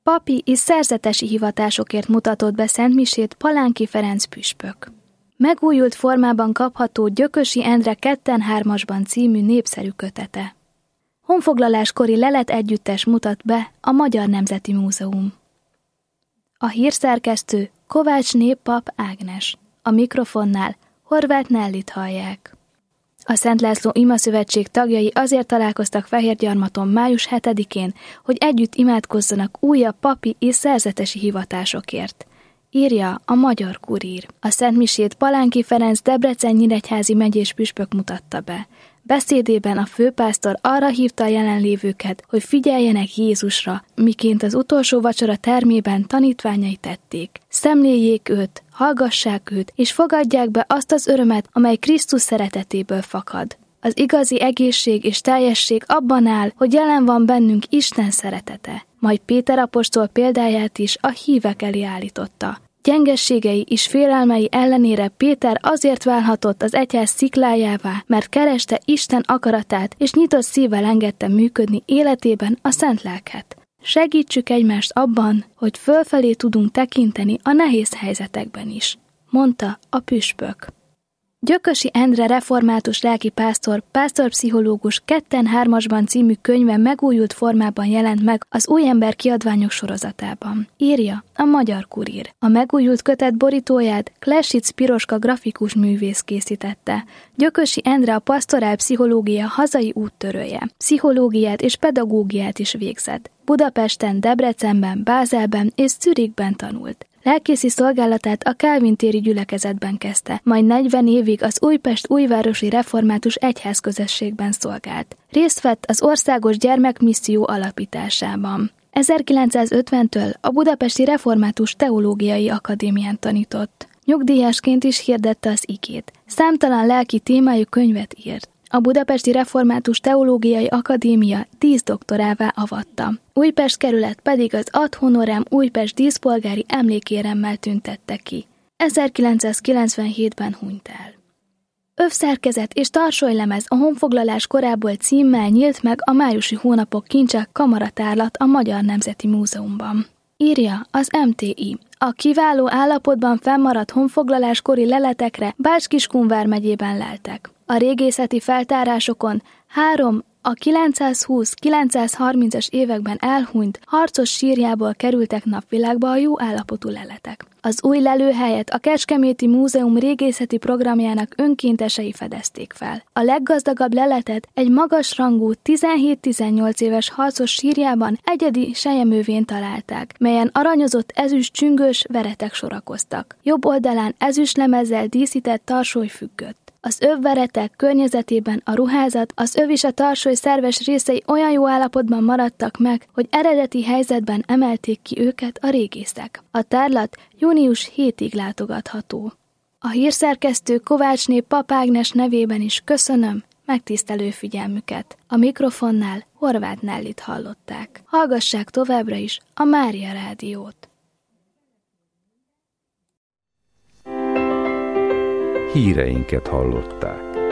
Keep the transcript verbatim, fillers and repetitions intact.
Papi és szerzetesi hivatásokért mutatott be szentmisét Palánki Ferenc püspök. Megújult formában kapható Gyökösi Endre ketten hármasban című népszerű kötete. Honfoglaláskori lelet együttes mutat be a Magyar Nemzeti Múzeum. A hírszerkesztő Kovács pap Ágnes. A mikrofonnál Horváth Nellit hallják. A Szent László Imaszövetség tagjai azért találkoztak Fehérgyarmaton május hetedikén, hogy együtt imádkozzanak újabb papi és szerzetesi hivatásokért, írja a Magyar Kurír. A szentmisét Palánki Ferenc Debrecen-Nyíregyházi megyés püspök mutatta be. Beszédében a főpásztor arra hívta a jelenlévőket, hogy figyeljenek Jézusra, miként az utolsó vacsora termében tanítványai tették. Szemléljék őt, hallgassák őt, és fogadják be azt az örömet, amely Krisztus szeretetéből fakad. Az igazi egészség és teljesség abban áll, hogy jelen van bennünk Isten szeretete. Majd Péter apostol példáját is a hívek elé állította. Gyengességei és félelmei ellenére Péter azért válhatott az egyház sziklájává, mert kereste Isten akaratát és nyitott szívvel engedte működni életében a szent lelket. Segítsük egymást abban, hogy fölfelé tudunk tekinteni a nehéz helyzetekben is, mondta a püspök. Gyökösi Endre református lelkipásztor, pásztorpszichológus ketten hármasban című könyve megújult formában jelent meg az Új Ember kiadványok sorozatában, írja a Magyar Kurír. A megújult kötet borítóját Klesic Piroska grafikus művész készítette. Gyökösi Endre a pastorál pszichológia hazai úttörője. Pszichológiát és pedagógiát is végzett. Budapesten, Debrecenben, Bázelben és Zürichben tanult. Lelkészi szolgálatát a Kálvin téri gyülekezetben kezdte, majd negyven évig az Újpest újvárosi református egyházközösségben szolgált. Részt vett az országos gyermekmisszió alapításában. ezerkilencszázötventől a Budapesti Református Teológiai Akadémián tanított. Nyugdíjasként is hirdette az igét. Számtalan lelki témájú könyvet írt. A Budapesti Református Teológiai Akadémia díszdoktorává avatta. Újpest kerület pedig az ad honorem Újpest díszpolgári emlékéremmel tüntette ki. ezerkilencszázkilencvenhétben hunyt el. Övszerkezet és tarsolylemez a honfoglalás korából címmel nyílt meg a májusi hónapok kincse kamaratárlat a Magyar Nemzeti Múzeumban. Írja az em té i. A kiváló állapotban fennmaradt honfoglaláskori leletekre Bács-Kiskun megyében leltek. A régészeti feltárásokon három a kilencszázhúsz-kilencszázharmincas években elhunyt harcos sírjából kerültek napvilágba a jó állapotú leletek. Az új lelőhelyet a Kecskeméti Múzeum régészeti programjának önkéntesei fedezték fel. A leggazdagabb leletet egy magasrangú tizenhét-tizennyolc éves harcos sírjában egyedi selyemővén találták, melyen aranyozott ezüst csüngős veretek sorakoztak. Jobb oldalán ezüstlemezzel díszített tarsoly függött. Az övveretek környezetében a ruházat, az öv és a tarsoly szerves részei olyan jó állapotban maradtak meg, hogy eredeti helyzetben emelték ki őket a régészek. A tárlat június hetedikéig látogatható. A hírszerkesztő Kovácsné pap Ágnes nevében is köszönöm megtisztelő figyelmüket. A mikrofonnál Horváth Nellit hallották. Hallgassák továbbra is a Mária Rádiót. Híreinket hallották.